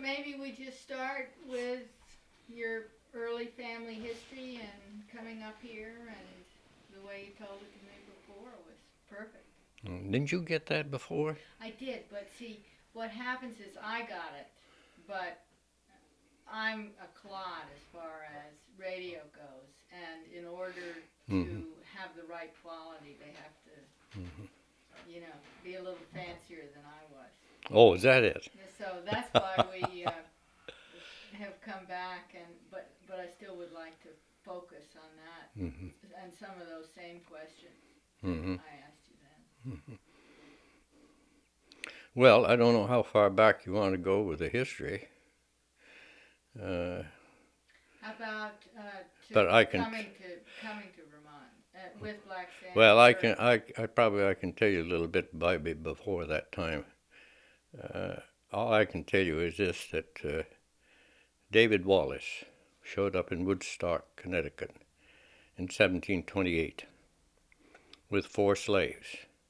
thought maybe we just start with your early family history and coming up here, and the way you told it to me before was perfect. Didn't you get that before? I did, but see, what happens is I got it, but I'm a clod as far as radio goes, and in order to have the right quality, they have to, be a little fancier than I was. Oh, is that it? So that's why we have come back, but I still would like to focus on that and some of those same questions I asked you then. Well, I don't know how far back you want to go with the history. How about but I can coming to Vermont with Black Sam? Well, I can tell you a little bit before that time. All I can tell you is this, that David Wallace showed up in Woodstock, Connecticut in 1728 with 4 slaves.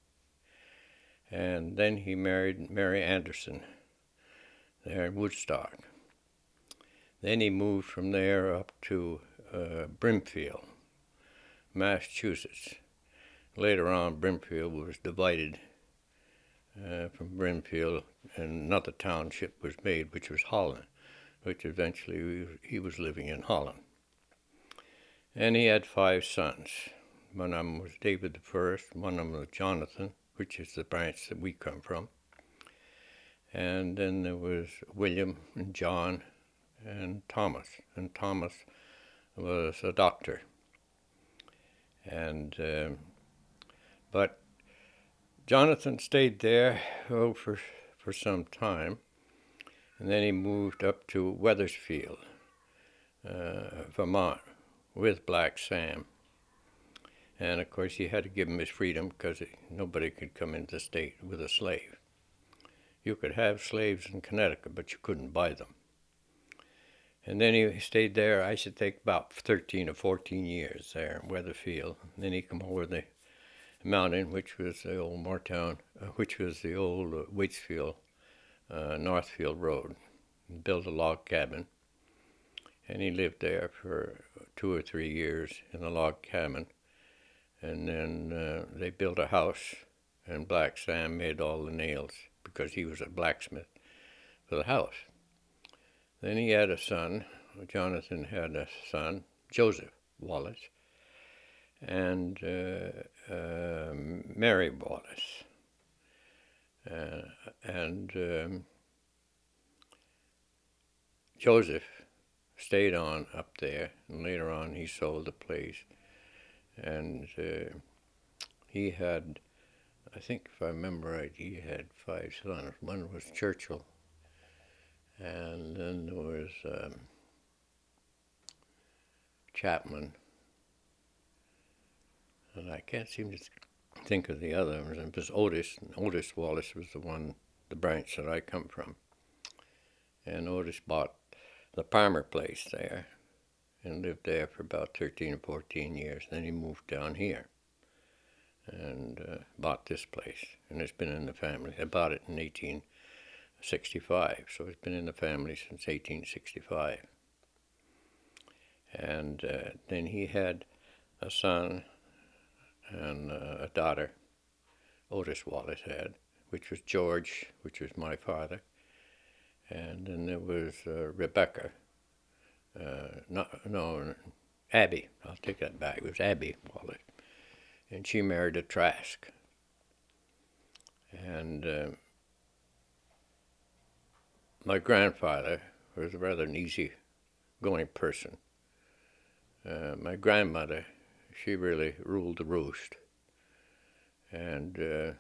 And then he married Mary Anderson there in Woodstock. Then he moved from there up to Brimfield, Massachusetts. Later on, Brimfield was divided from Brimfield, and another township was made, which was Holland, which eventually he was living in Holland. And he had 5 sons. One of them was David I, one of them was Jonathan, which is the branch that we come from. And then there was William and John and Thomas. And Thomas was a doctor. And but Jonathan stayed there for some time, and then he moved up to Wethersfield, Vermont, with Black Sam. And of course he had to give him his freedom because nobody could come into the state with a slave. You could have slaves in Connecticut, but you couldn't buy them. And then he stayed there, I should think, about 13 or 14 years there in Wethersfield. And then he came over the mountain, which was the old Moortown, which was the old Waitsfield, Northfield Road, and built a log cabin. And he lived there for 2 or 3 years in the log cabin. And then they built a house, and Black Sam made all the nails because he was a blacksmith for the house. Then he had a son. Jonathan had a son, Joseph Wallace, and Mary Wallace. Joseph stayed on up there, and later on he sold the place. And he had, I think if I remember right, he had 5 sons. One was Churchill, and then there was Chapman, and I can't seem to think of the other. It was Otis, and Otis Wallace was the branch that I come from. And Otis bought the Palmer place there and lived there for about 13 or 14 years. Then he moved down here and bought this place. And it's been in the family. I bought it in 1865, so it's been in the family since 1865. And then he had a son and a daughter, Otis Wallace had, which was George, which was my father. And then there was Rebecca. Abby. I'll take that back. It was Abby Wallace. And she married a Trask. And my grandfather was rather an easy-going person. My grandmother, she really ruled the roost. And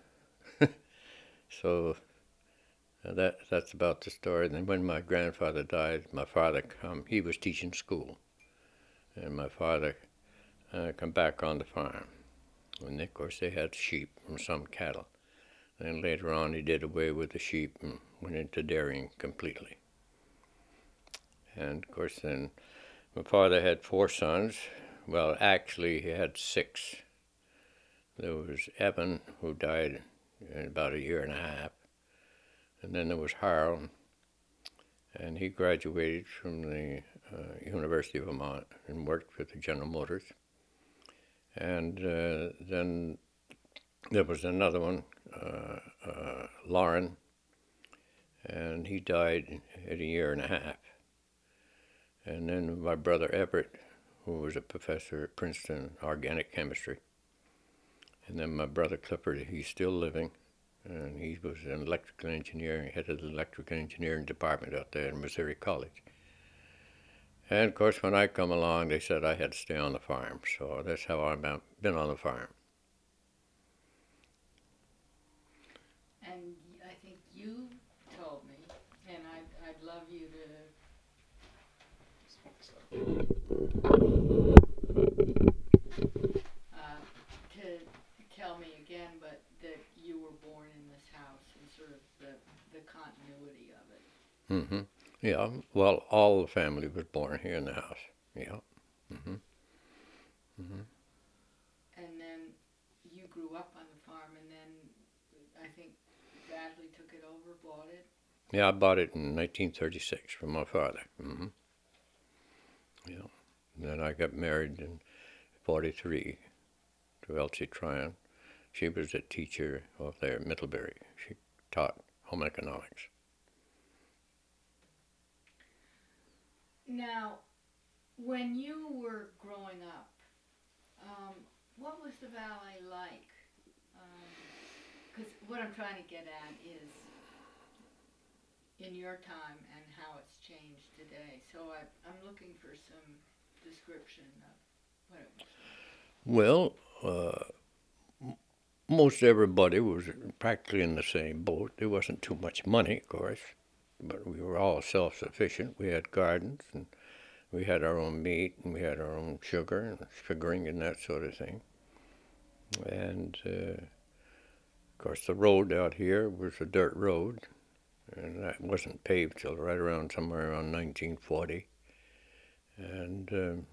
so that's about the story. And then when my grandfather died, my father he was teaching school. And my father come back on the farm. And of course they had sheep and some cattle. And later on he did away with the sheep and went into dairying completely. And of course then my father had 4 sons. Well, actually he had 6. There was Evan, who died in about a year and a half. And then there was Harold, And he graduated from the University of Vermont and worked for the General Motors. And then there was another one, Lauren, and he died at a year and a half. And then my brother Everett, who was a professor at Princeton, organic chemistry. And then my brother Clifford, he's still living, and he was an electrical engineer, head of the electrical engineering department out there in Missouri College. And of course, when I come along, they said I had to stay on the farm, so that's how I've been on the farm. And I think you told me, and I'd love you to tell me again, but that you were born in this house and sort of the continuity of it. Mm-hmm. Yeah, well, all the family was born here in the house. Yeah. Mm-hmm. Mm-hmm. And then you grew up on the farm, and then I think Bradley took it over, bought it. Yeah, I bought it in 1936 from my father. Mm-hmm. Yeah. And then I got married in 43 to Elsie Tryon. She was a teacher over there at Middlebury. She taught home economics. Now, when you were growing up, what was the valley like? Because what I'm trying to get at is in your time and how it's changed today. So I'm looking for some description of what it was. Well, most everybody was practically in the same boat. There wasn't too much money, of course, but we were all self-sufficient. We had gardens, and we had our own meat, and we had our own sugar and sugaring and that sort of thing. And, of course, the road out here was a dirt road, and that wasn't paved till right around somewhere around 1940. And,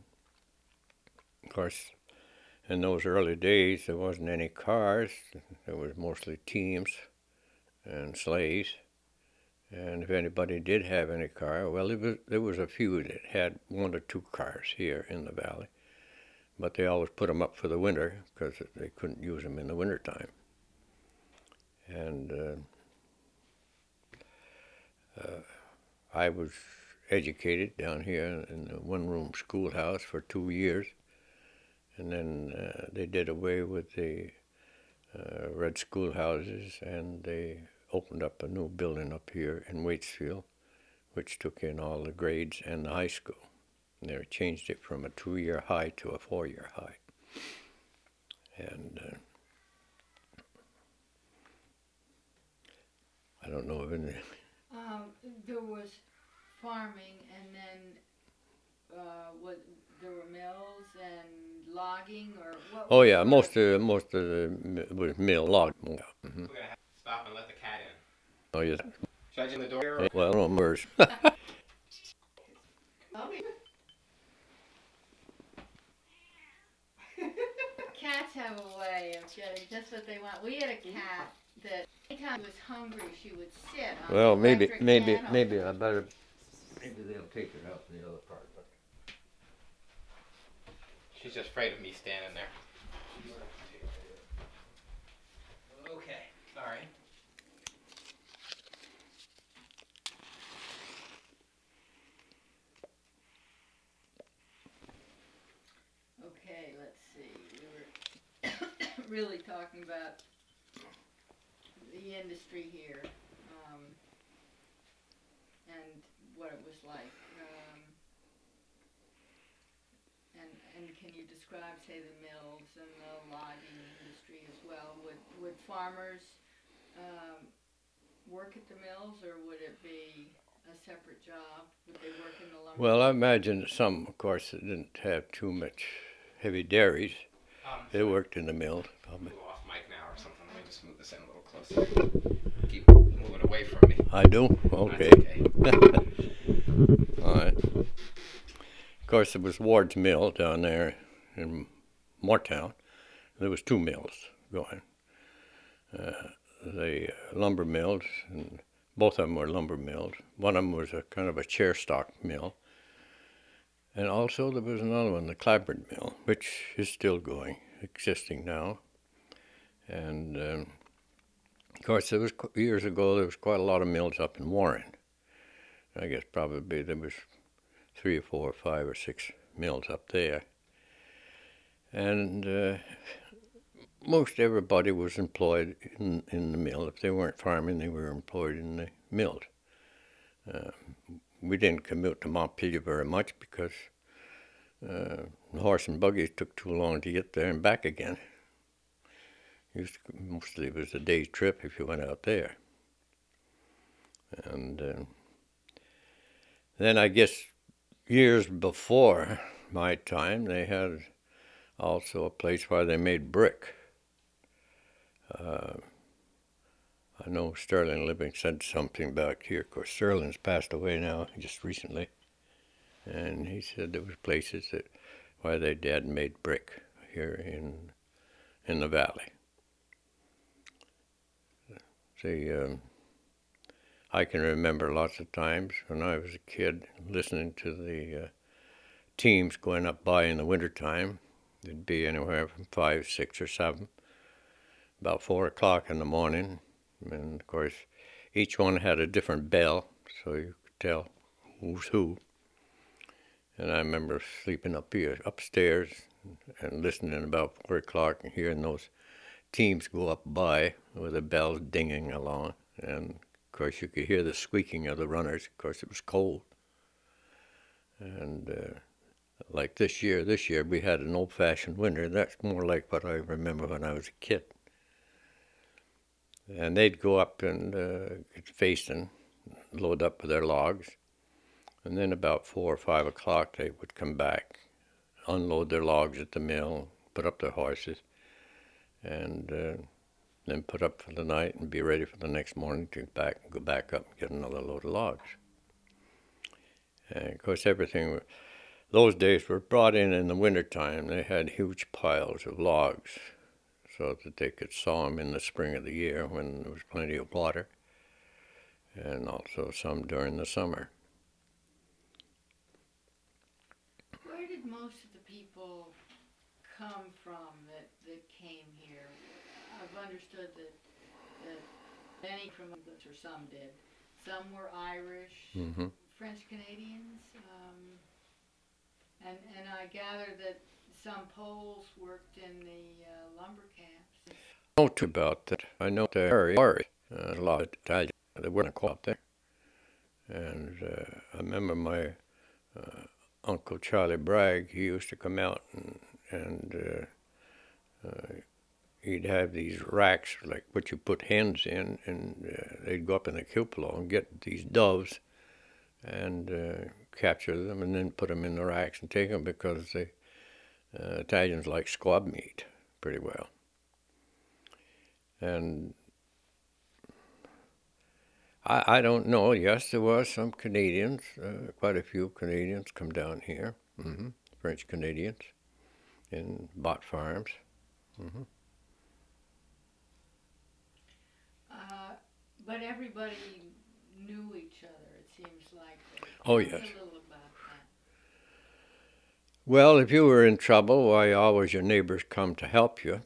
of course, in those early days, there wasn't any cars. There was mostly teams and sleighs. And if anybody did have any car, well, there was a few that had 1 or 2 cars here in the valley. But they always put them up for the winter because they couldn't use them in the wintertime. And I was educated down here in the one-room schoolhouse for 2 years. And then they did away with the red schoolhouses, and they opened up a new building up here in Waitsfield, which took in all the grades and the high school. And they changed it from a 2-year high to a 4-year high. And I don't know if there was farming, and then there were mills and logging, or what? Oh yeah, most of the was mill log. Mm-hmm. We're gonna have to stop and let the cat in. Oh yes. Should I open the door here? Well, no worse. Cats have a way of getting just what they want. We had a cat that anytime she was hungry, she would sit on Well, the maybe electric panel. I better. Maybe they'll take her out in the other part. But. She's just afraid of me standing there. Okay, sorry. Okay, let's see. We were really talking about the industry here, and what it was like. And can you describe, say, the mills and the logging industry as well? Would farmers work at the mills, or would it be a separate job? Would they work in the lumber? Well, I imagine some, of course, that didn't have too much heavy dairies. They worked in the mills, probably. Move off mic now or something. Let me just move this in a little closer. Keep moving away from me. I do? Okay. That's okay. All right. Of course, there was Ward's Mill down there in Moortown. There was 2 mills going. The lumber mills in Both of them were lumber mills. One of them was a kind of a chair stock mill. And also there was another one, the Clyburn Mill, which is still going, existing now. And of course, there was years ago there was quite a lot of mills up in Warren. I guess probably there was 3 or 4 or 5 or 6 mills up there. And most everybody was employed in the mill. If they weren't farming, they were employed in the mills. We didn't commute to Montpelier very much because the horse and buggies took too long to get there and back again. Mostly it was a day's trip if you went out there. And then I guess years before my time, they had also a place where they made brick. I know Sterling Living said something back here. Of course, Sterling's passed away now, just recently. And he said there was places where they had made brick here in the valley. See, I can remember lots of times when I was a kid listening to the teams going up by in the wintertime. It'd be anywhere from 5, 6, or 7, about 4 o'clock in the morning. And, of course, each one had a different bell, so you could tell who's who. And I remember sleeping up here, upstairs, and listening about 4 o'clock and hearing those teams go up by with the bells dinging along. And, of course, you could hear the squeaking of the runners. Of course, it was cold. And like this year we had an old-fashioned winter. That's more like what I remember when I was a kid. And they'd go up and get facing, load up with their logs. And then about 4 or 5 o'clock, they would come back, unload their logs at the mill, put up their horses, and then put up for the night and be ready for the next morning to go back up and get another load of logs. And of course, everything, those days were brought in the wintertime. They had huge piles of logs so that they could saw them in the spring of the year when there was plenty of water, and also some during the summer. Where did most of the people come from that came here? I've understood that many from English, or some did. Some were Irish, French Canadians, and I gather that some Poles worked in the lumber camps. I know too about that. I know the area, a lot of Italians that weren't quite there. And I remember my Uncle Charlie Bragg, he used to come out and he'd have these racks, like what you put hens in, and they'd go up in the cupola and get these doves and capture them and then put them in the racks and take them because the Italians like squab meat pretty well. And I don't know. Yes, there was some Canadians, quite a few Canadians come down here, French Canadians, and bought farms. But everybody knew each other, it seems like. Oh, yes. Tell us a little about that. Well, if you were in trouble, why, always your neighbors come to help you.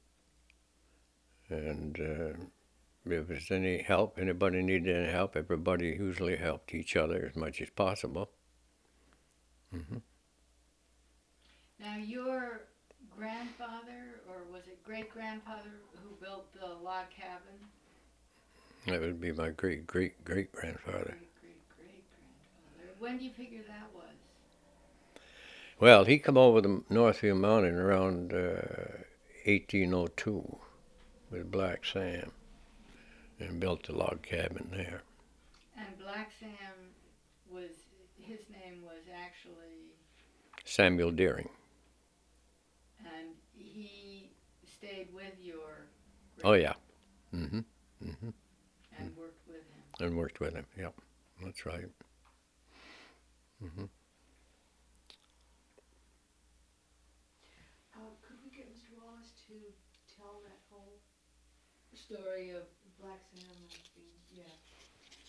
And if there's any help, anybody needed any help, everybody usually helped each other as much as possible. Now, your grandfather, or was it great-grandfather, who built the log cabin? That would be my great-great-great-grandfather. Great-great-great-grandfather. When do you figure that was? Well, he come over the Northview Mountain around 1802 with Black Sam and built the log cabin there. And Black Sam his name was actually? Samuel Deering. And he stayed with your? Oh, yeah. And worked with him. And worked with him, yep. That's right. Could we get Mr. Wallace to tell that whole Story of Black Sam? Yeah.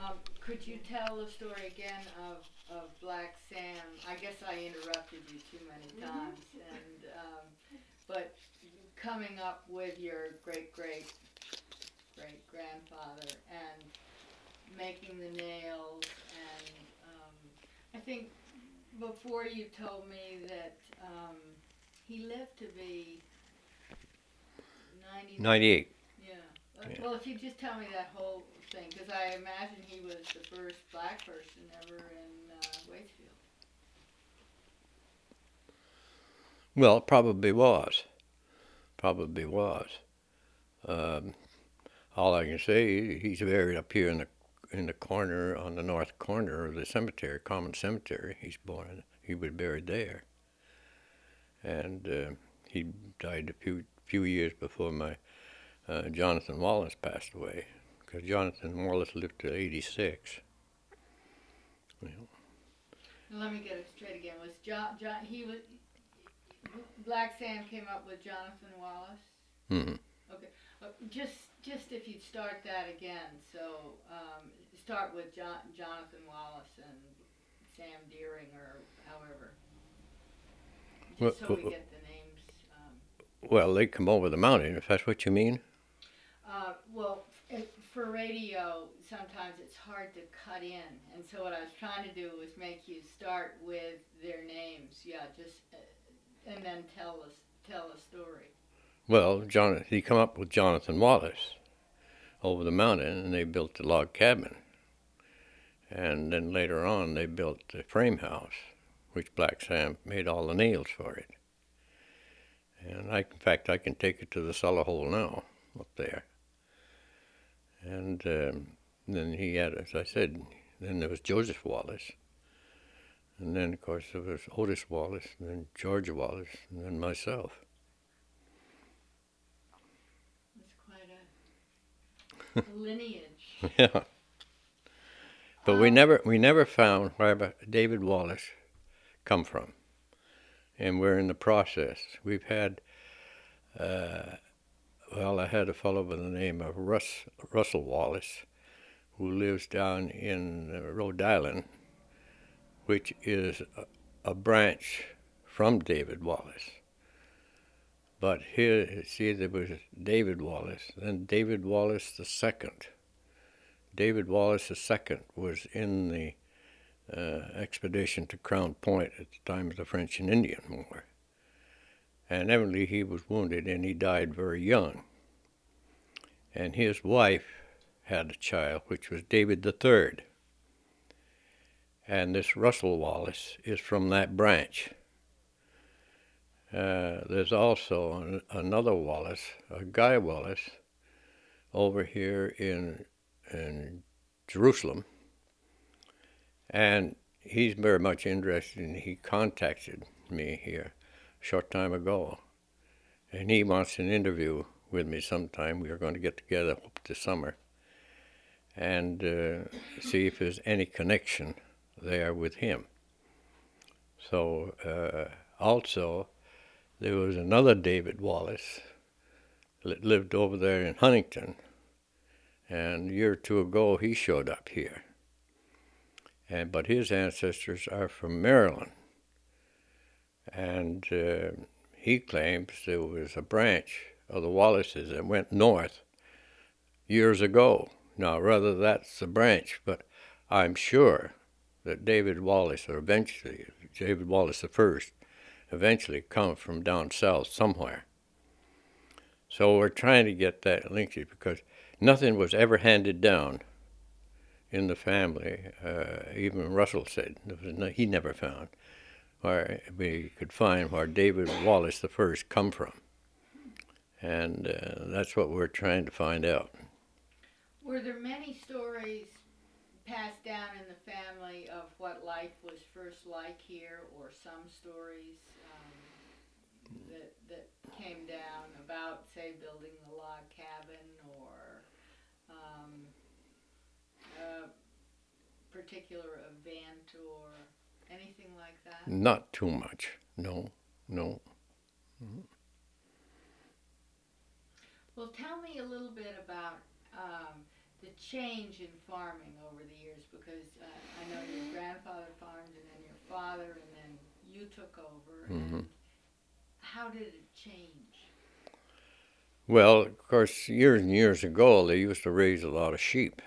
Could you tell the story again of Black Sam? I guess I interrupted you too many times, and but coming up with your great grandfather and making the nails, and I think before you told me that he lived to be 98. Yeah. Yeah. Well, if you just tell me that whole thing, because I imagine he was the first black person ever in Waitsfield. Well, probably was. Probably was. All I can say, he's buried up here in the corner, on the north corner of the cemetery, Common Cemetery. He was buried there. And he died a few years before my Jonathan Wallace passed away, because Jonathan Wallace lived to 86. You know. Now, let me get it straight again. Was Black Sam came up with Jonathan Wallace? Mm-hmm. Okay. Just if you'd start that again. So start with Jonathan Wallace and Sam Deering, or however. Just so we get the names. Well, they come over the mountain, if that's what you mean. Well, for radio, sometimes it's hard to cut in, and so what I was trying to do was make you start with their names, and then tell a story. Well, he come up with Jonathan Wallace over the mountain, and they built the log cabin, and then later on they built the frame house, which Black Sam made all the nails for it. And in fact, I can take it to the cellar hole now, up there. And then he had, as I said, then there was Joseph Wallace. And then, of course, there was Otis Wallace, and then George Wallace, and then myself. It's quite a lineage. Yeah. But we never found where David Wallace come from. And we're in the process. We've had, I had a fellow by the name of Russell Wallace, who lives down in Rhode Island, which is a branch from David Wallace. But here, see, there was David Wallace, then David Wallace II. David Wallace II was in the expedition to Crown Point at the time of the French and Indian War. And evidently he was wounded and he died very young. And his wife had a child, which was David III. And this Russell Wallace is from that branch. There's also another Wallace, a Guy Wallace, over here in Jerusalem. And he's very much interested, and he contacted me here a short time ago. And he wants an interview with me sometime. We are going to get together this summer and see if there's any connection there with him. So also, there was another David Wallace that lived over there in Huntington. And a year or two ago, he showed up here. But his ancestors are from Maryland. And he claims there was a branch of the Wallaces that went north years ago. Now, whether that's the branch, but I'm sure that David Wallace, or eventually David Wallace I, eventually come from down south somewhere. So we're trying to get that linkage, because nothing was ever handed down in the family. Even Russell said he never found where we could find where David Wallace I come from. And that's what we're trying to find out. Were there many stories passed down in the family of what life was first like here, or some stories that came down about, say, building the log cabin, or a particular event, or anything like that? Not too much, no. Mm-hmm. Well, tell me a little bit about the change in farming over the years, because I know your grandfather farmed, and then your father, and then you took over. Mm-hmm. And how did it change? Well, of course, years and years ago, they used to raise a lot of sheep.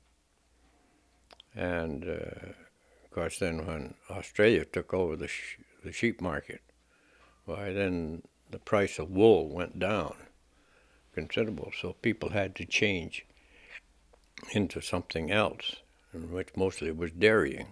And, of course, then when Australia took over the sheep market, why, then the price of wool went down considerable. So people had to change into something else, which mostly was dairying.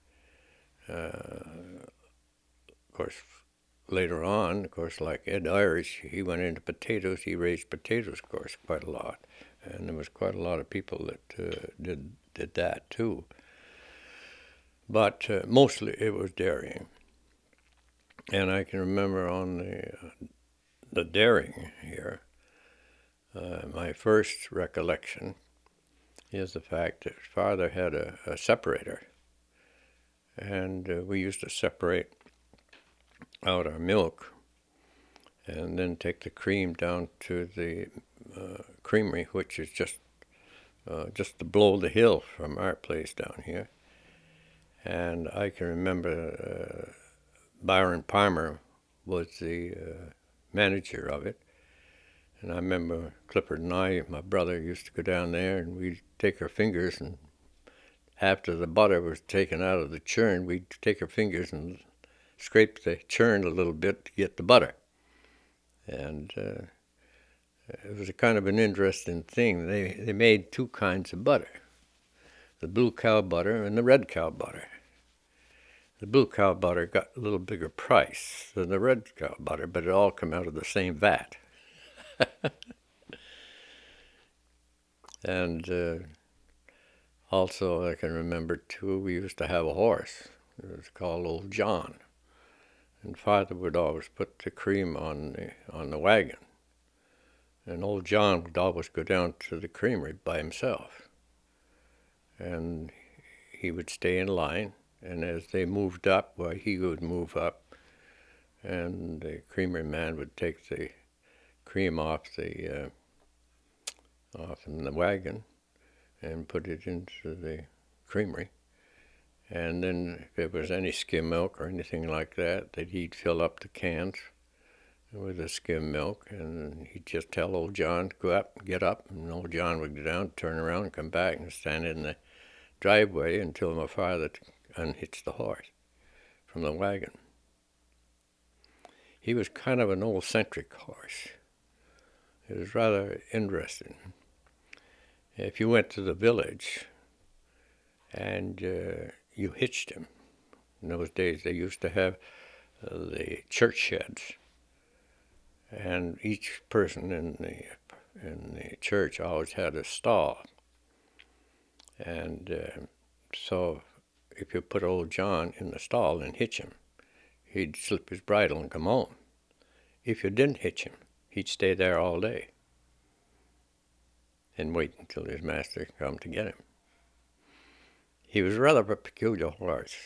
Of course, later on, of course, like Ed Irish, he went into potatoes. He raised potatoes, of course, quite a lot. And there was quite a lot of people that did that, too. But mostly it was dairying. And I can remember on the dairying here, my first recollection is the fact that father had a separator. And we used to separate out our milk and then take the cream down to the creamery, which is just below the hill from our place down here. And I can remember Byron Palmer was the manager of it. And I remember Clifford and I, my brother, used to go down there, and we'd take our fingers, and after the butter was taken out of the churn, we'd take our fingers and scrape the churn a little bit to get the butter. And it was a kind of an interesting thing. They made two kinds of butter, the blue cow butter and the red cow butter. The blue cow butter got a little bigger price than the red cow butter, but it all came out of the same vat. And also I can remember, too, we used to have a horse. It was called Old John. And father would always put the cream on the wagon. And Old John would always go down to the creamery by himself. And he would stay in line, and as they moved up, why, he would move up, and the creamery man would take the cream off the wagon and put it into the creamery. And then if there was any skim milk or anything like that, that he'd fill up the cans with the skim milk, and he'd just tell Old John to go up, get up, and Old John would go down, turn around, and come back and stand in the driveway until my father unhitched the horse from the wagon. He was kind of an old-centric horse. It was rather interesting. If you went to the village and you hitched him, in those days they used to have the church sheds, and each person in the church always had a stall. And so if you put Old John in the stall and hitch him, he'd slip his bridle and come home. If you didn't hitch him, he'd stay there all day and wait until his master come to get him. He was rather a peculiar horse.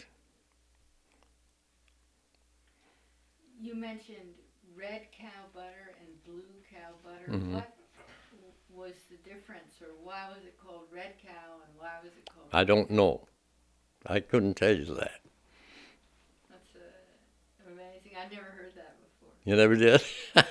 You mentioned red cow butter and blue cow butter. Mm-hmm. What was the difference, or why was it called red cow and why was it called? I don't know. I couldn't tell you that. That's amazing. I never heard that before. You never did?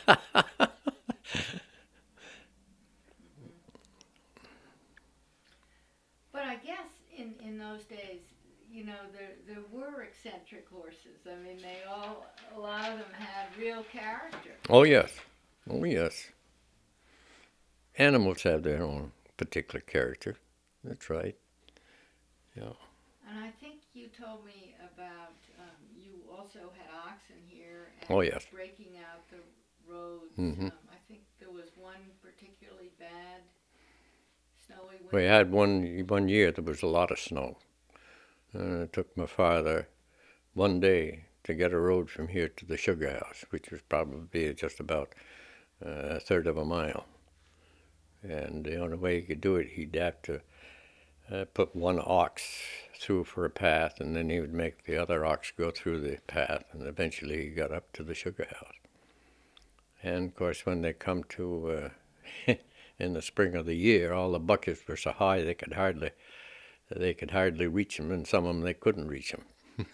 But I guess in those days, you know, there were eccentric horses. I mean, a lot of them had real character. Oh, yes. Oh, yes. Animals have their own particular character. That's right. Yeah. And I think you told me about, you also had oxen here. And Oh, yes. breaking out the roads. Mm-hmm. I think there was one particularly bad snowy winter. We had one year there was a lot of snow. It took my father one day to get a road from here to the sugar house, which was probably just about a third of a mile. And the only way he could do it, he'd have to put one ox through for a path, and then he would make the other ox go through the path, and eventually he got up to the sugar house. And of course, when they come to in the spring of the year, all the buckets were so high they could hardly reach them, and some of them they couldn't reach them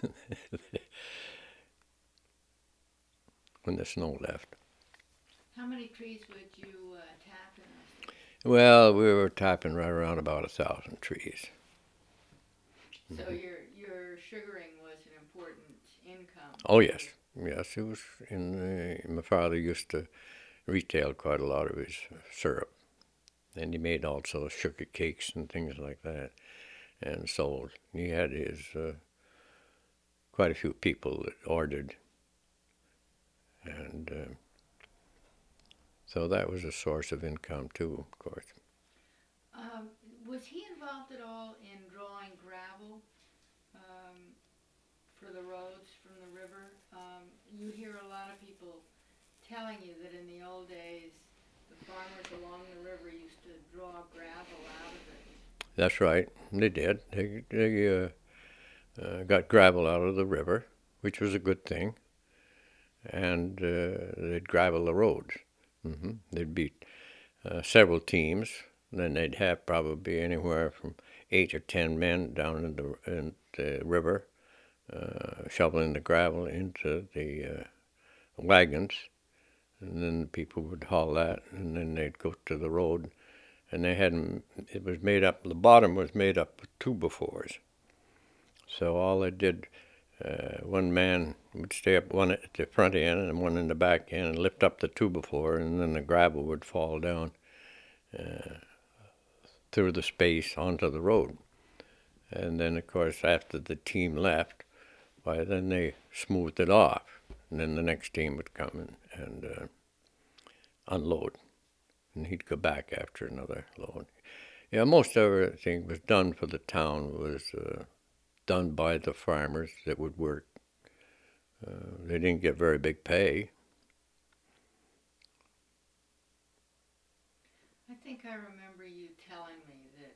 when the snow left. How many trees would you tap in a Well, we were tapping right around about 1,000 trees. So your sugaring was an important income. Oh yes, yes. It was my father used to retail quite a lot of his syrup, and he made also sugar cakes and things like that, and sold. He had his quite a few people that ordered, and so that was a source of income too, of course. Was he involved at all in drawing gravel for the roads from the river? You hear a lot of people telling you that in the old days, the farmers along the river used to draw gravel out of it. That's right, they did. They got gravel out of the river, which was a good thing, and they'd gravel the roads. There'd be several teams. Then they'd have probably anywhere from 8 or 10 men down in the river, shoveling the gravel into the wagons, and then the people would haul that, and then they'd go to the road, and it was made up. The bottom was made up with 2x4s. So all they did, one man would stay up, one at the front end and one in the back end, and lift up the 2x4, and then the gravel would fall down through the space onto the road. And then, of course, after the team left, why, then they smoothed it off. And then the next team would come and unload. And he'd go back after another load. Yeah, most everything was done for the town was done by the farmers that would work. They didn't get very big pay. I think I remember you telling me that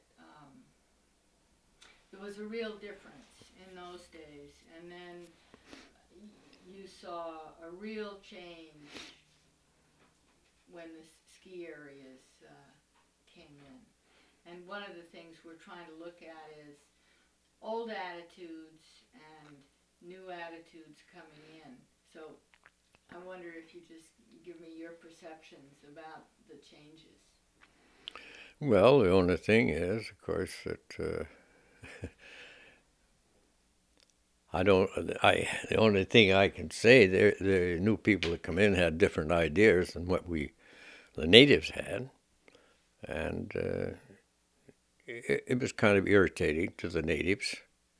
there was a real difference in those days, and then you saw a real change when the ski areas came in. And one of the things we're trying to look at is old attitudes and new attitudes coming in. So I wonder if you just give me your perceptions about the changes. Well, the only thing is, of course, that the only thing I can say, the new people that come in had different ideas than what the natives had, and it was kind of irritating to the natives,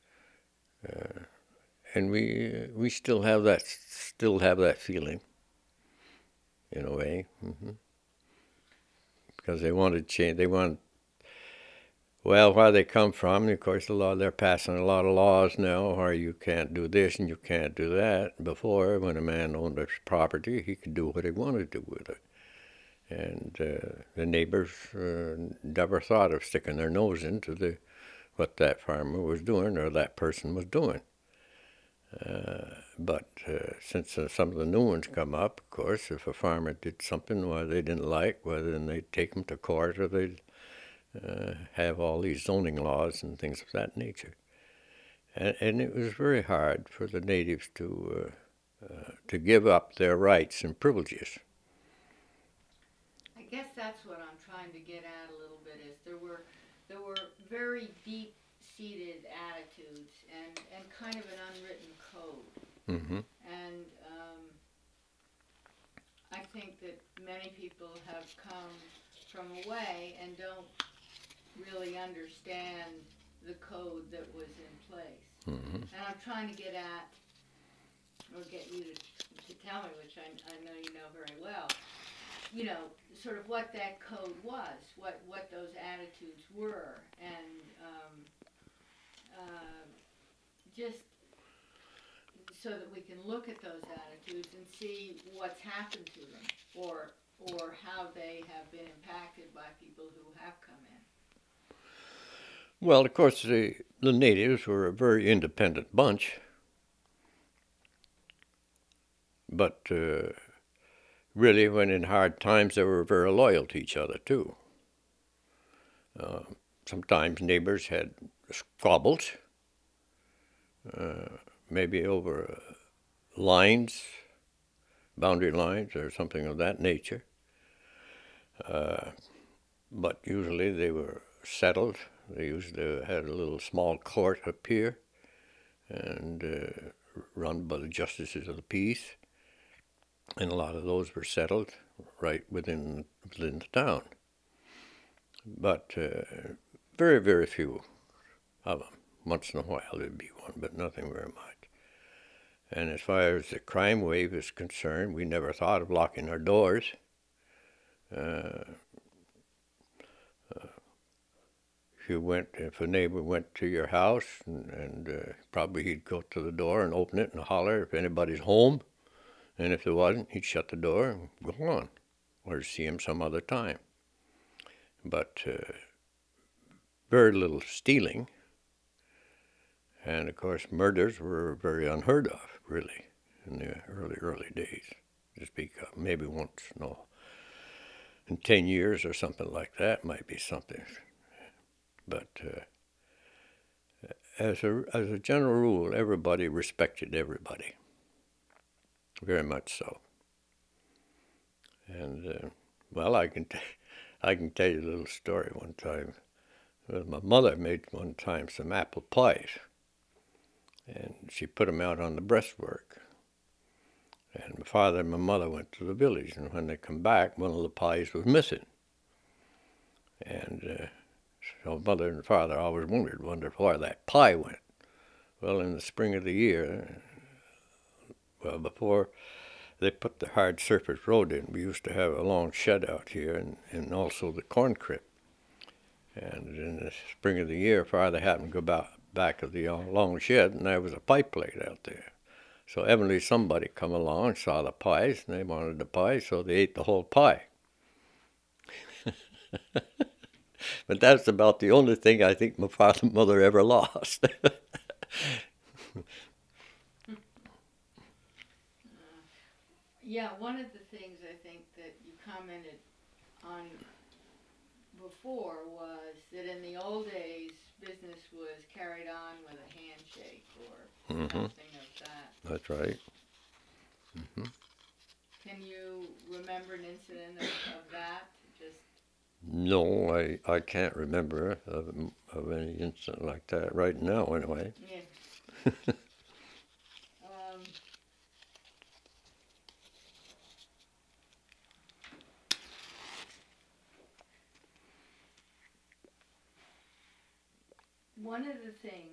and we still have that feeling, in a way. Because they wanted change. Where they come from, of course, they're passing a lot of laws now where you can't do this and you can't do that. Before, when a man owned his property, he could do what he wanted to do with it. And the neighbors never thought of sticking their nose into what that farmer was doing or that person was doing. But since some of the new ones come up, of course, if a farmer did something they didn't like, then they'd take him to court, or they'd have all these zoning laws and things of that nature. And it was very hard for the natives to give up their rights and privileges. I guess that's what I'm trying to get at a little bit, is there were very deep-seated attitudes and kind of an unwritten code. Mm-hmm. And I think that many people have come from away and don't really understand the code that was in place. Mm-hmm. And I'm trying to get at, or get you to tell me, which I know you know very well, sort of what that code was, what those attitudes were, and just so that we can look at those attitudes and see what's happened to them, or how they have been impacted by people who have come in. Well, of course, the natives were a very independent bunch, but really, when in hard times, they were very loyal to each other, too. Sometimes neighbors had squabbles, maybe over lines, boundary lines or something of that nature. But usually they were settled. They usually had a little small court up here and run by the justices of the peace. And a lot of those were settled right within the town. But very, very few of them. Once in a while there'd be one, but nothing very much. And as far as the crime wave is concerned, we never thought of locking our doors. If a neighbor went to your house, and probably he'd go to the door and open it and holler if anybody's home. And if there wasn't, he'd shut the door and go on, or see him some other time. But very little stealing. And, of course, murders were very unheard of, really, in the early days. To speak of, maybe once, in 10 years or something like that might be something. But as a general rule, everybody respected everybody. Very much so. And, well, I can tell you a little story one time. My mother made one time some apple pies, and she put them out on the breastwork. And my father and my mother went to the village, and when they come back, one of the pies was missing. And so mother and father always wondered where that pie went. Well, in the spring of the year, before they put the hard surface road in, we used to have a long shed out here and also the corn crib. And in the spring of the year, father happened to go back of the long shed, and there was a pie plate out there. So evidently somebody come along, saw the pies, and they wanted the pie, so they ate the whole pie. But that's about the only thing I think my father and mother ever lost. Yeah, one of the things I think that you commented on before was that in the old days, business was carried on with a handshake or something of that. That's right. Can you remember an incident of that? Just No, I can't remember of any incident like that right now, anyway. yeah. One of the things,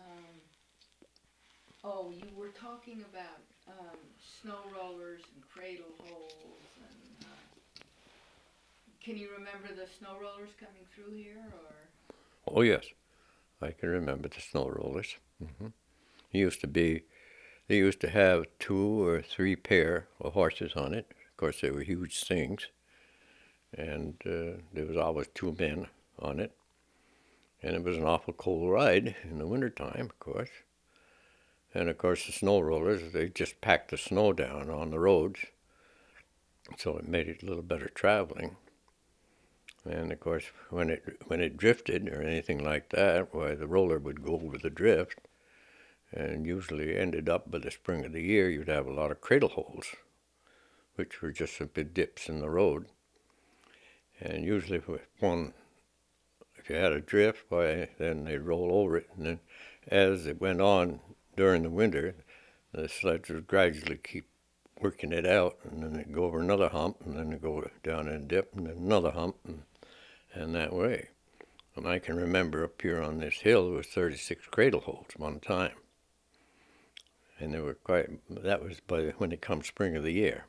you were talking about snow rollers and cradle holes, and can you remember the snow rollers coming through here, or? Oh, yes. I can remember the snow rollers. They used to have 2 or 3 pair of horses on it. Of course, they were huge things. And there was always 2 men on it. And it was an awful cold ride in the wintertime, of course. And, of course, the snow rollers, they just packed the snow down on the roads. So it made it a little better traveling. And, of course, when it drifted or anything like that, why, the roller would go over the drift. And usually ended up by the spring of the year, you'd have a lot of cradle holes, which were just simply dips in the road. And usually if you had a drift, why, then they'd roll over it. And then as it went on during the winter, the sleds would gradually keep working it out, and then they'd go over another hump, and then they'd go down and dip, and then another hump, and that way. And I can remember up here on this hill, there was 36 cradle holes one time. And they were that was when it comes spring of the year.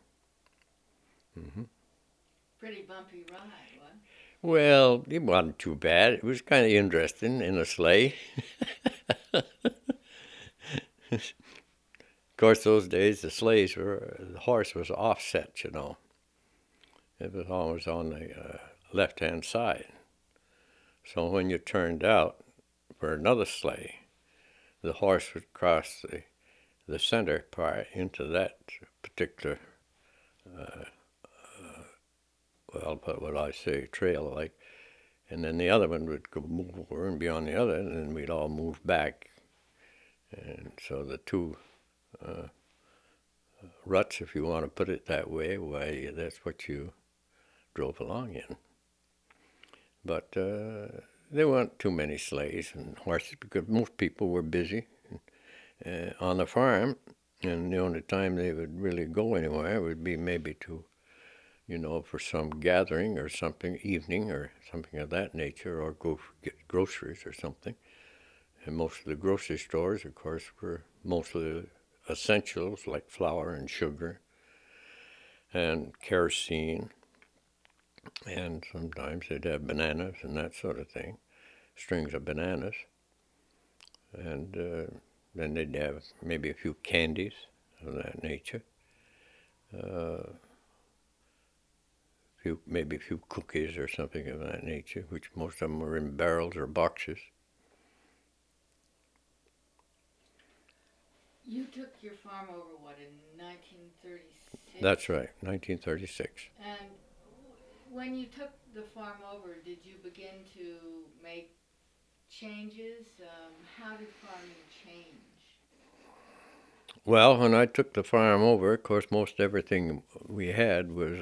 Pretty bumpy ride, what? Well, it wasn't too bad. It was kind of interesting in a sleigh. Of course, those days, the horse was offset, you know. It was always on the left-hand side. So when you turned out for another sleigh, the horse would cross the center part into that particular, trail, like, and then the other one would go move over and be on the other, and then we'd all move back. And so the two ruts, if you want to put it that way, why, that's what you drove along in. But there weren't too many sleighs and horses because most people were busy on the farm, and the only time they would really go anywhere would be maybe to, for some gathering or something, evening or something of that nature, or go get groceries or something. And most of the grocery stores, of course, were mostly essentials like flour and sugar and kerosene, and sometimes they'd have bananas and that sort of thing, strings of bananas, and then they'd have maybe a few candies of that nature, maybe a few cookies or something of that nature, which most of them were in barrels or boxes. You took your farm over, what, in 1936? That's right, 1936. And when you took the farm over, did you begin to make changes? How did farming change? Well, when I took the farm over, of course, most everything we had was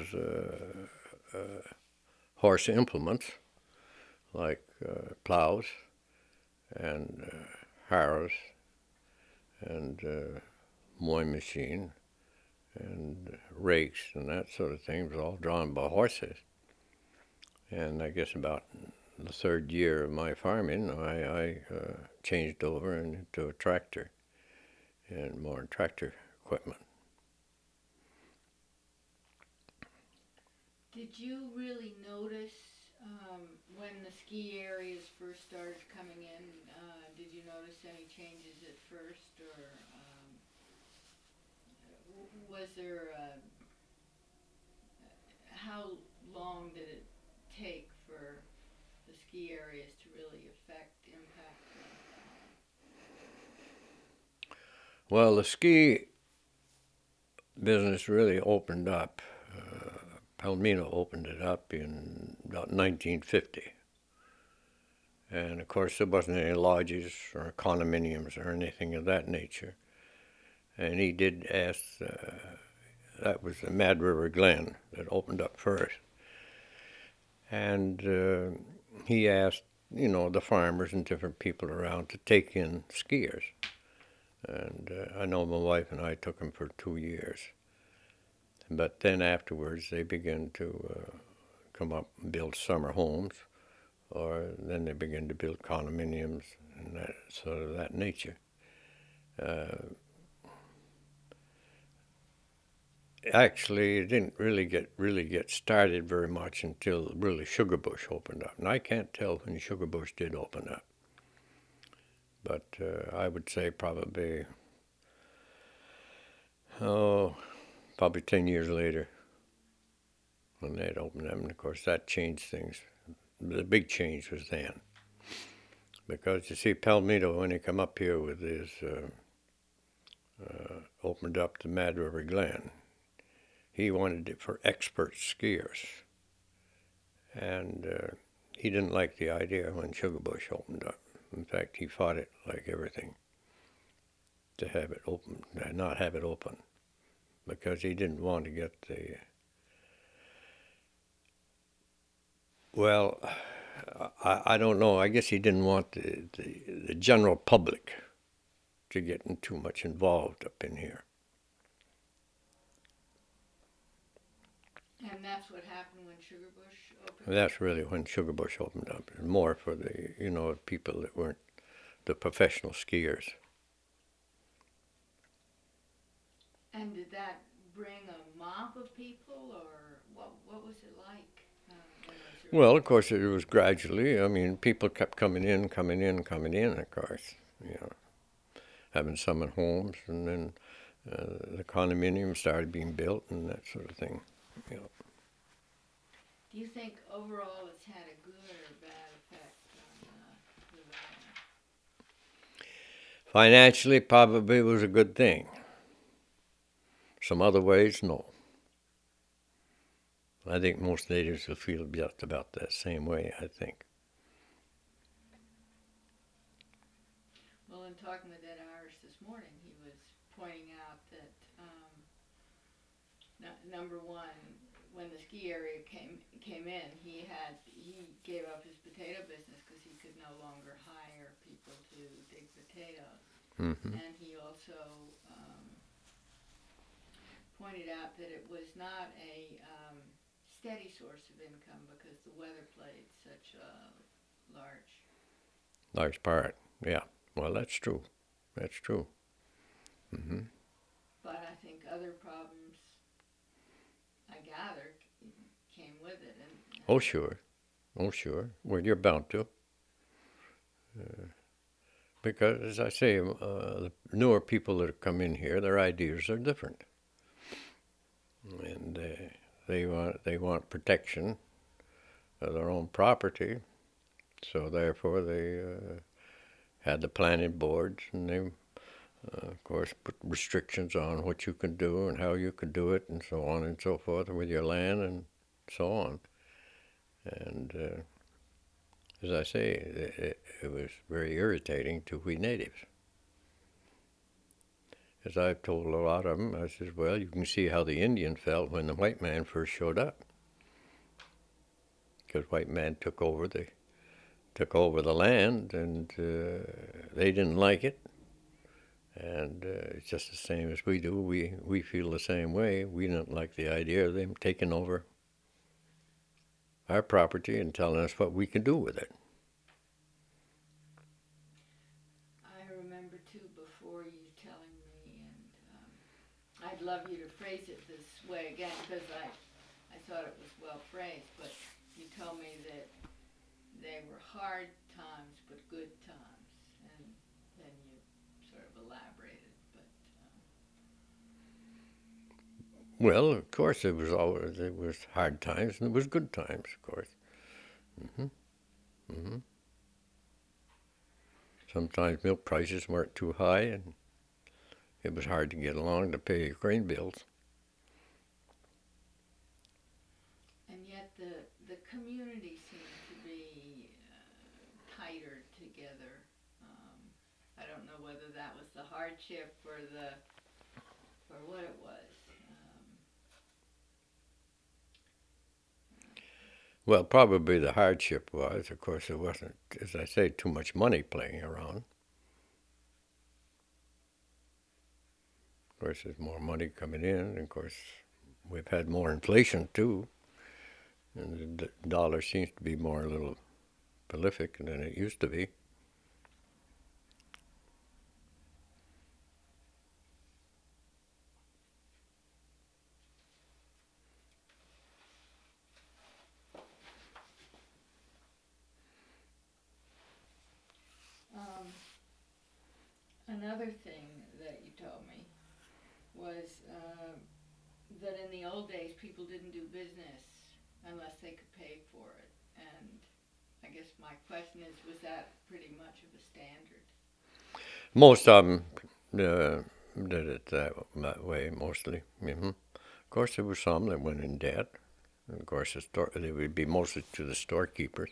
horse implements, like plows and harrows and mowing machine and rakes and that sort of thing. It was all drawn by horses. And I guess about the third year of my farming, I changed over into a tractor and more tractor equipment. Did you really notice when the ski areas first started coming in, did you notice any changes at first, or was there, how long did it take for the ski areas to really impact Well, the ski business really opened up. Palomino opened it up in about 1950. And of course there wasn't any lodges or condominiums or anything of that nature. And he did ask, that was the Mad River Glen that opened up first. And he asked, the farmers and different people around to take in skiers. And I know my wife and I took them for 2 years. But then afterwards they began to come up and build summer homes, or then they began to build condominiums and that sort of that nature. Actually, it didn't really get started very much until really Sugarbush opened up, and I can't tell when Sugarbush did open up. But I would say probably 10 years later when they'd opened them. And of course that changed things. The big change was then. Because you see, Palomino, when he come up here with his, opened up the Mad River Glen, he wanted it for expert skiers. And he didn't like the idea when Sugarbush opened up. In fact, he fought it like everything to have it open, not have it open, because he didn't want to get the, well, I don't know, I guess he didn't want the general public to get too much involved up in here. And that's what happened when Sugarbush opened? That's really when Sugarbush opened up. More for the, people that weren't the professional skiers. And did that bring a mob of people, or what was it like? Well, of course, it was gradually. I mean, people kept coming in, of course, having summer homes, and then the condominiums started being built and that sort of thing. Do you think overall it's had a good or bad effect on the valley? Financially, probably it was a good thing. Some other ways, no. I think most natives will feel just about that same way, I think. when talking with Ed Irish this morning, he was pointing out that number one, when the ski area came in, he gave up his potato business because he could no longer hire people to dig potatoes. Mm-hmm. And he also pointed out that it was not a steady source of income because the weather played such a large part. Yeah. Well, that's true. That's true. Mm-hmm. But I think other problems, I gather, came with it. And Oh, sure. Oh, sure. Well, you're bound to. Because, as I say, the newer people that come in here, their ideas are different. And they want protection of their own property. So, therefore, they had the planning boards, and they, of course, put restrictions on what you can do and how you can do it, and so on and so forth, with your land and so on. And as I say, it was very irritating to we natives. As I've told a lot of them, I says, well, you can see how the Indian felt when the white man first showed up. Because white man took over the land, and they didn't like it. And it's just the same as we do. We feel the same way. We don't like the idea of them taking over our property and telling us what we can do with it. I remember, too, before you telling me, and I'd love you to phrase it this way again, because I thought it was well phrased, but you told me that they were hard times but good times, and then you sort of elaborated. But Well, of course, it was hard times and it was good times, of course. Mm-hmm. Mm-hmm. Sometimes milk prices weren't too high, and it was hard to get along to pay your grain bills. and yet the community seemed to be tighter together. I don't know whether that was the hardship or what it was. Well, probably the hardship was, of course, there wasn't, as I say, too much money playing around. Of course, there's more money coming in, and of course, we've had more inflation too, and the dollar seems to be more a little prolific than it used to be. Another thing that you told me was that in the old days people didn't do business unless they could pay for it. And I guess my question is, was that pretty much of a standard? Most of them did it that way, mostly. Mm-hmm. Of course, there were some that went in debt. And of course, they would be mostly to the storekeepers.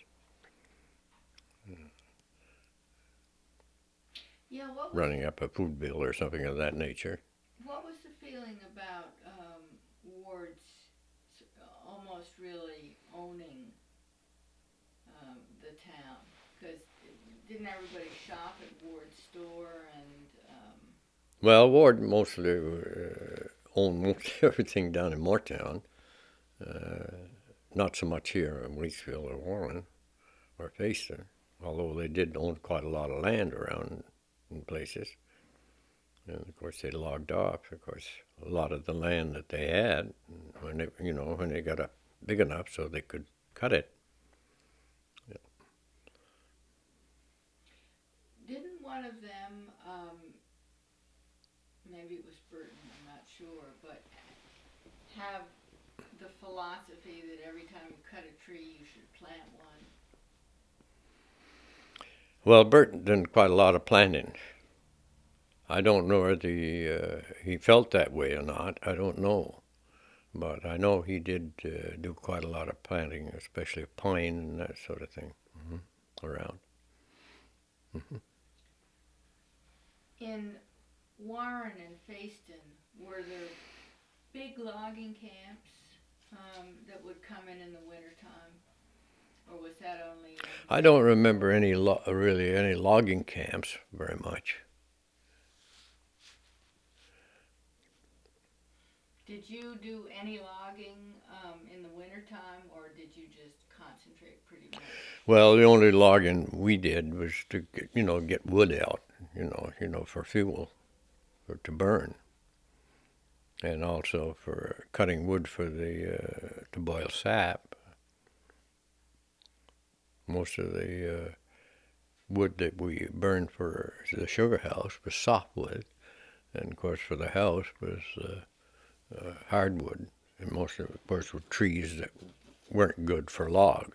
Yeah, Running up a food bill or something of that nature. What was the feeling about Ward's almost really owning the town? Because didn't everybody shop at Ward's store and? Well, Ward mostly owned most everything down in Moortown. Not so much here in Waitsfield or Warren or Facer, although they did own quite a lot of land around in places. And of course they logged off, of course, a lot of the land that they had when they got up big enough so they could cut it. Yeah. Didn't one of them, maybe it was Burton, I'm not sure, but have the philosophy that every time you cut a tree you should plant one? Well, Burton did quite a lot of planting. I don't know whether he felt that way or not. I don't know. But I know he did do quite a lot of planting, especially pine and that sort of thing around. Mm-hmm. in Warren and Fayston, were there big logging camps that would come in the wintertime? Or was that only... I don't remember any really any logging camps very much. Did you do any logging in the wintertime, or did you just concentrate pretty much? Well, the only logging we did was to get wood out, for fuel, or to burn, and also for cutting wood for to boil sap. Most of the wood that we burned for the sugar house was softwood, and of course for the house was hardwood, and most of course were trees that weren't good for logs.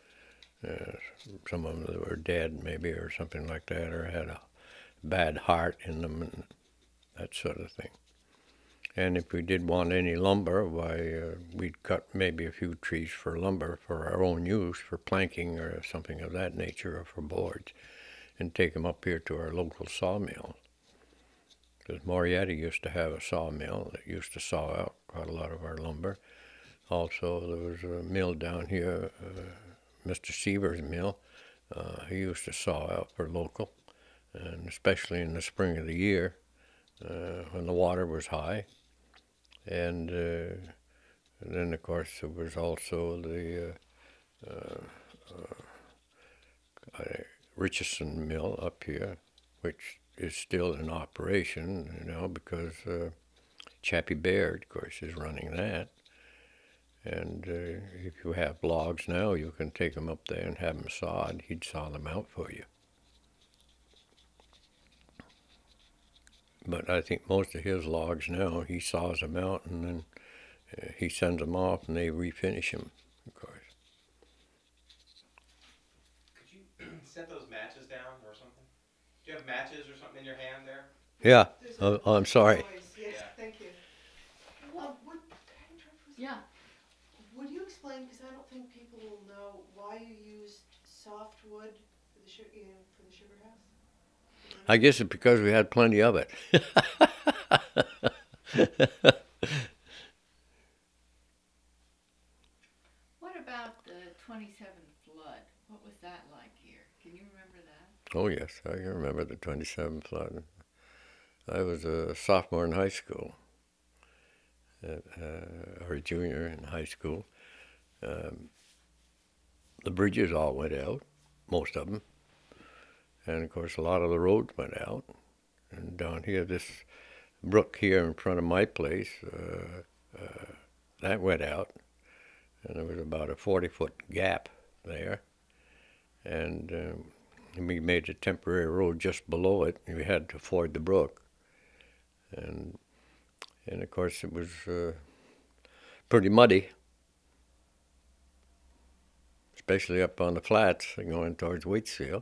Some of them were dead maybe or something like that, or had a bad heart in them and that sort of thing. And if we did want any lumber, why, we'd cut maybe a few trees for lumber for our own use, for planking or something of that nature, or for boards, and take them up here to our local sawmill. Because Moriarty used to have a sawmill that used to saw out quite a lot of our lumber. Also, there was a mill down here, Mr. Seaver's mill. He used to saw out for local, and especially in the spring of the year when the water was high. And then, of course, there was also the Richardson mill up here, which is still in operation, because Chappie Baird, of course, is running that. And if you have logs now, you can take them up there and have them sawed. He'd saw them out for you. But I think most of his logs now, he saws them out and then he sends them off and they refinish them, of course. Could you set those matches down or something? Do you have matches or something in your hand there? Yeah, I'm sorry. Noise. Yes, Yeah. thank you. Yeah. Would you explain, because I don't think people will know, why you used softwood for the sugar house? I guess it's because we had plenty of it. What about the 27th flood? What was that like here? Can you remember that? Oh, yes, I can remember the 27th flood. I was a sophomore in high school, or a junior in high school. The bridges all went out, most of them. And, of course, a lot of the roads went out. And down here, this brook here in front of my place, that went out. And there was about a 40-foot gap there. And we made a temporary road just below it. We had to ford the brook. And of course, it was pretty muddy, especially up on the flats going towards Waitsfield.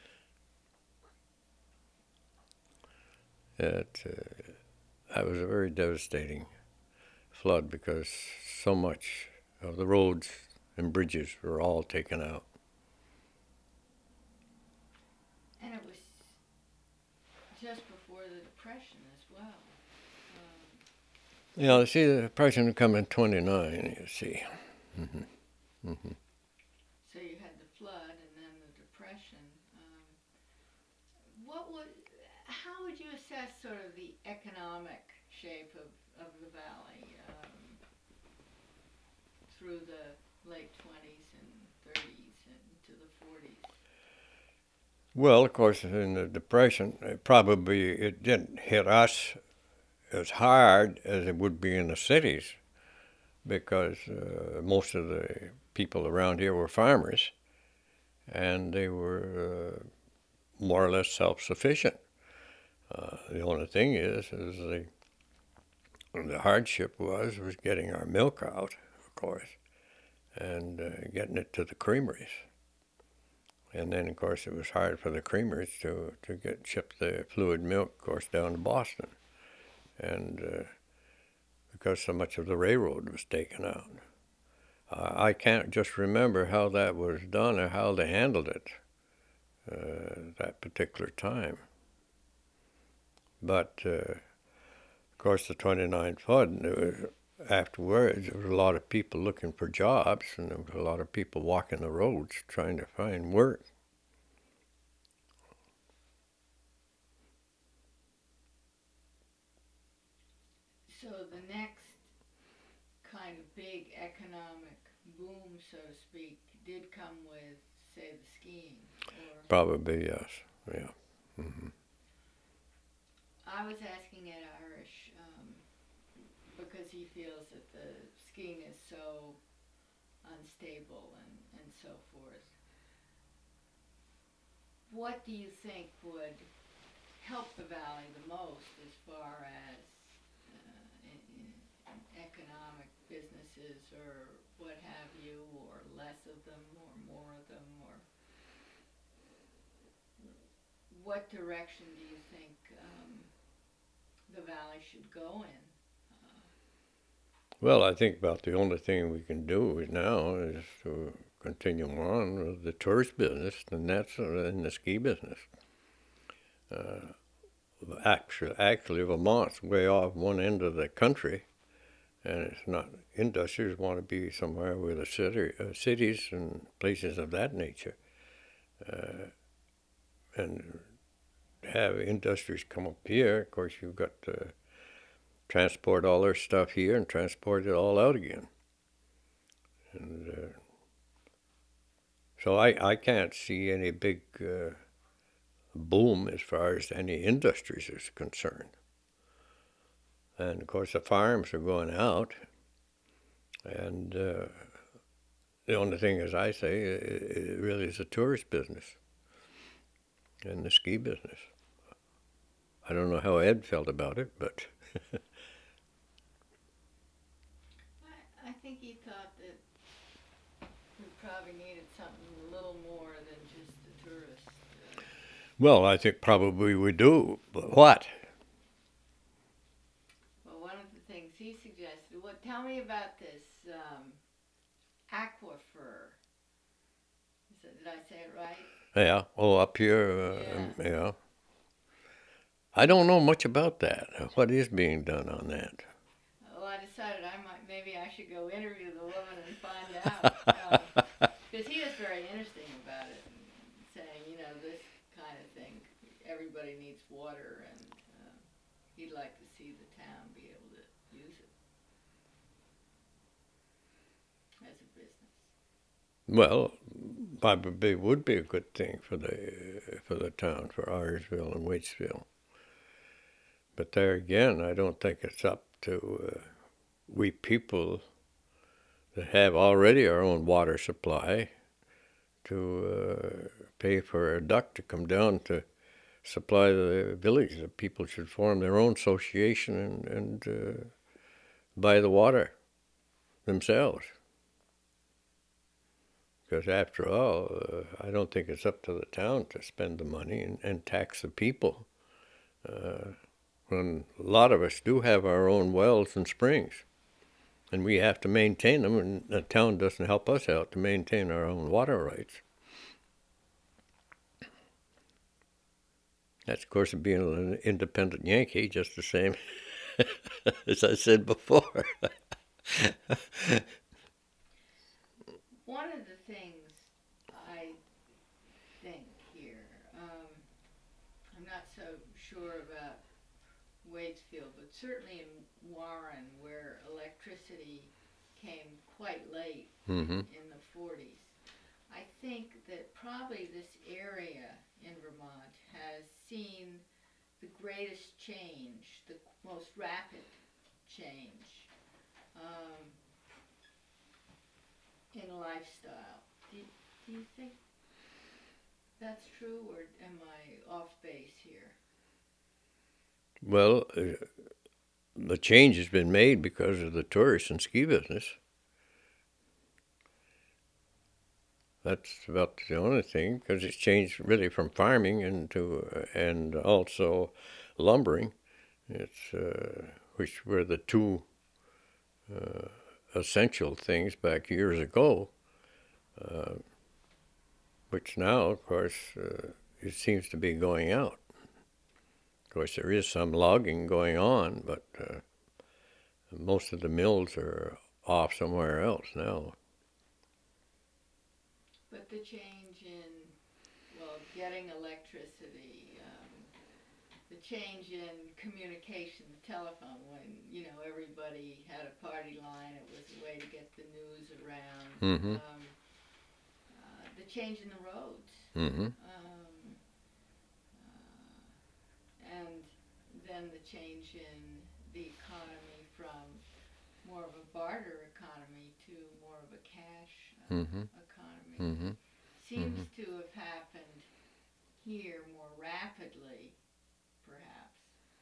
That was a very devastating flood because so much of the roads and bridges were all taken out. And it was just before the Depression as well. Yeah, see, the Depression would come in 29, you see. Mm-hmm. Mm-hmm. So you had the flood and then the Depression. How would you assess sort of the economic shape of the valley through the late 20s and 30s and to the 40s? Well, of course, in the Depression, it didn't hit us as hard as it would be in the cities because most of the people around here were farmers and they were more or less self-sufficient. The only thing is the hardship was getting our milk out, of course, and getting it to the creameries. And then, of course, it was hard for the creameries to ship the fluid milk, of course, down to Boston. And because so much of the railroad was taken out. I can't just remember how that was done or how they handled it that particular time. But of course, the 29 flood, afterwards, there was a lot of people looking for jobs, and there was a lot of people walking the roads trying to find work. So the next kind of big economic boom, so to speak, did come with, say, the skiing? Or Probably, yes. Yeah. Mm-hmm. I was asking Ed Irish because he feels that the skiing is so unstable and so forth. What do you think would help the valley the most as far as in economic businesses or what have you, or less of them or more of them, or what direction do you think the valley should go in? Well, I think about the only thing we can do now is to continue on with the tourist business, and that's in the ski business. Actually, Vermont's way off one end of the country, and it's not. Industries want to be somewhere where the cities and places of that nature, and have industries come up here. Of course, you've got to transport all their stuff here and transport it all out again. And so I can't see any big boom as far as any industries is concerned. And of course the farms are going out, and the only thing, as I say, it really is the tourist business and the ski business. I don't know how Ed felt about it, but I think he thought that we probably needed something a little more than just the tourists. well, I think probably we do, but what? Well, one of the things he suggested, tell me about this aquifer. Did I say it right? Yeah, up here, yeah. I don't know much about that. What is being done on that? Well, I decided maybe I should go interview the woman and find out. Because he was very interesting about it, saying, this kind of thing, everybody needs water, and he'd like to see the town be able to use it as a business. Well, probably would be a good thing for the town, for Iresville and Waitsville. But there again, I don't think it's up to we people that have already our own water supply to pay for a duct to come down to supply the village. The people should form their own association and buy the water themselves. Because after all, I don't think it's up to the town to spend the money and tax the people. When a lot of us do have our own wells and springs, and we have to maintain them, and the town doesn't help us out to maintain our own water rights. That's, of course, being an independent Yankee, just the same as I said before. One of the things I think here, I'm not so sure about Waitsfield, but certainly in Warren, where electricity came quite late in the 40s, I think that probably this area in Vermont has seen the greatest change, the most rapid change in lifestyle. Do you think that's true, or am I off base here? Well, the change has been made because of the tourist and ski business. That's about the only thing, because it's changed really from farming and also lumbering. It's which were the two essential things back years ago, which now, of course, it seems to be going out. course, there is some logging going on, but most of the mills are off somewhere else now. But the change in, well, getting electricity, the change in communication, the telephone, when, you know, everybody had a party line, it was a way to get the news around. Mm-hmm. The change in the roads. Mm-hmm. And then the change in the economy from more of a barter economy to more of a cash Mm-hmm. economy. Mm-hmm. Seems to have happened here more rapidly, perhaps,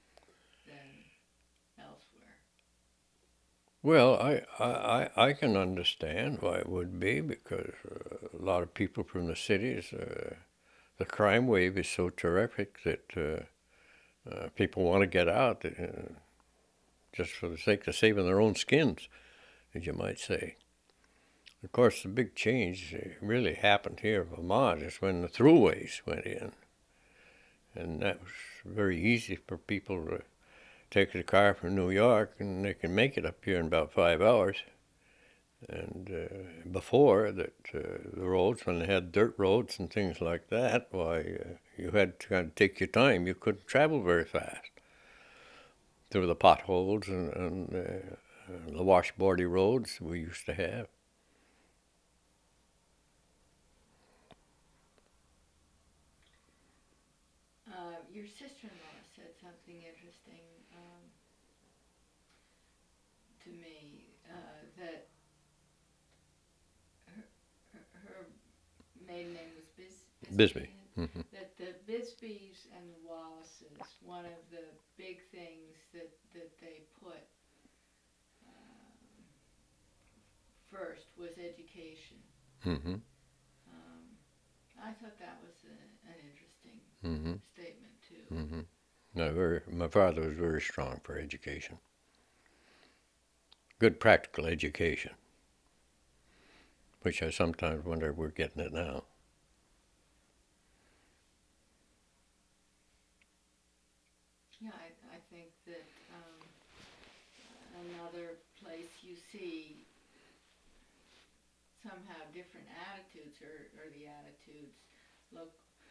than elsewhere. Well, I can understand why it would be, because a lot of people from the cities, the crime wave is so terrific that people want to get out just for the sake of saving their own skins, as you might say. Of course, the big change really happened here in Vermont is when the throughways went in. And that was very easy for people to take a car from New York, and they can make it up here in about 5 hours. And before that, the roads, when they had dirt roads and things like that, why, you had to kind of take your time. You couldn't travel very fast through the potholes and the washboardy roads we used to have. Your sister-in-law said something interesting to me, that her maiden name was Bisbee. Mm-hmm. That the Bisbees and the Wallaces, one of the big things that they put first was education. Mm-hmm. I thought that was an interesting Mm-hmm. statement too. Mm-hmm. No, my father was very strong for education. Good practical education, which I sometimes wonder if we're getting it now. Yeah, I think that another place you see somehow different attitudes, or the attitudes look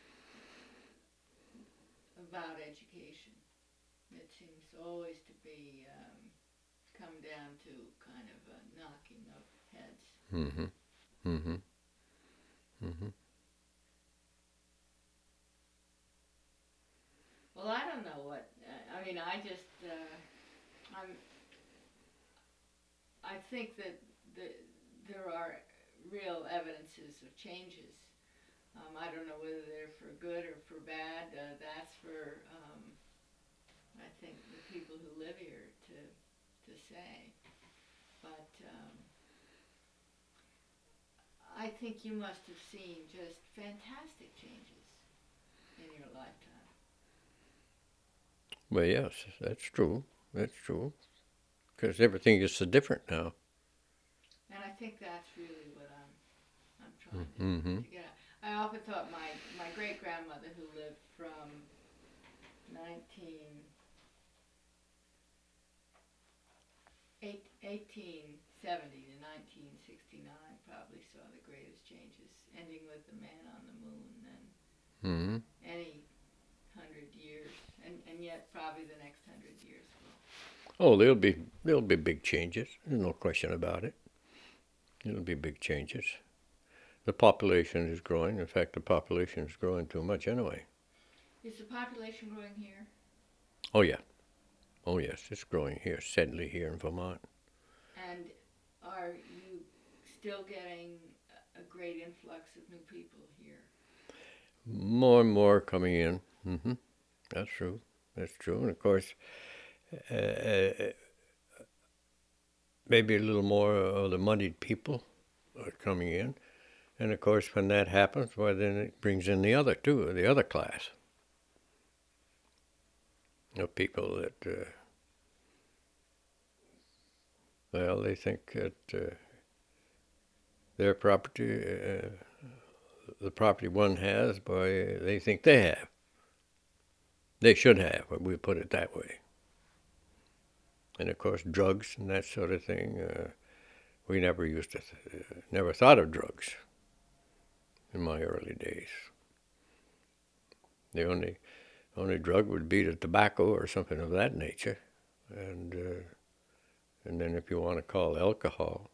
about education. It seems always to be come down to kind of a knocking of heads. Mm-hmm. Mm-hmm. Mm-hmm. Well, I don't know what. I mean, I just I think that there are real evidences of changes. I don't know whether they're for good or for bad. That's for I think the people who live here to say. But I think you must have seen just fantastic changes in your lifetime. Well, yes, that's true. That's true. Because everything is so different now. And I think that's really what I'm trying Mm-hmm. to get at. I often thought my great-grandmother, who lived from 1870 to 1969, probably saw the greatest changes, ending with the man on the moon and Mm-hmm. any 100 years, and yet probably the next 100 years will. Oh, there'll be big changes. There's no question about it. There'll be big changes. The population is growing. In fact, the population is growing too much anyway. Is the population growing here? Oh, yeah. Oh, yes, it's growing here, steadily here in Vermont. And are you still getting a great influx of new people here? More and more coming in. Mm-hmm. That's true. That's true. And, of course, maybe a little more of the moneyed people are coming in. And, of course, when that happens, well, then it brings in the other class of people that, well, they think that their property, the property one has, boy, they think they have. They should have, but we put it that way. And of course, drugs and that sort of thing, we never used to, never thought of drugs in my early days. The only drug would be the tobacco or something of that nature, and then if you want to call alcohol,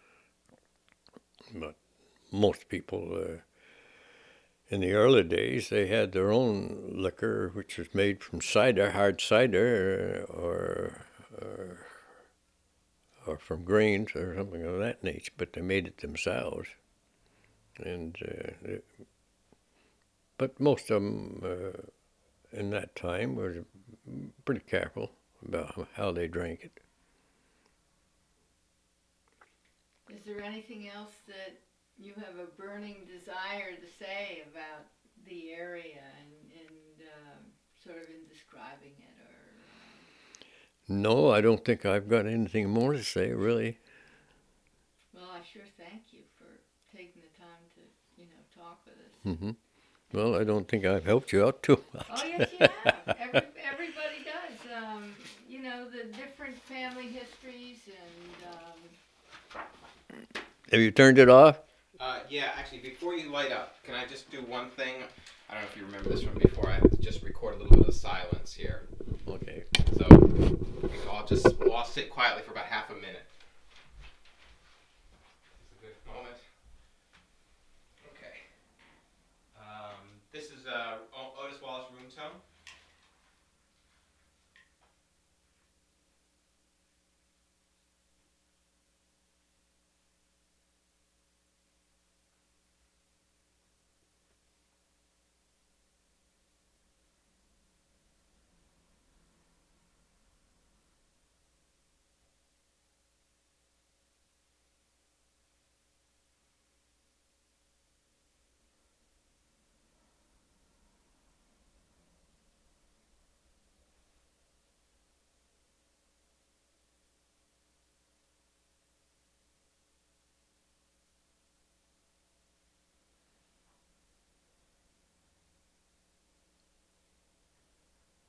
but most people in the early days they had their own liquor, which was made from cider, hard cider, or from grains or something of that nature, but they made it themselves. And but most of them in that time were pretty careful about how they drank it. Is there anything else that you have a burning desire to say about the area and sort of in describing it, or? No, I don't think I've got anything more to say, really. Well, I sure thank you for taking the time to, talk with us. Mm-hmm. Well, I don't think I've helped you out too much. Oh, yes, you have. Everybody does. The different family histories and. Have you turned it off? Yeah, actually, before you light up, can I just do one thing? I don't know if you remember this from before. I just record a little bit of silence here. Okay. So we'll all sit quietly for about half a minute. It's a good moment. Okay. This is Otis Wallace room tone.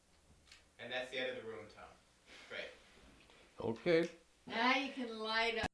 And that's the end of the room tone. Great. Okay. Now you can light up.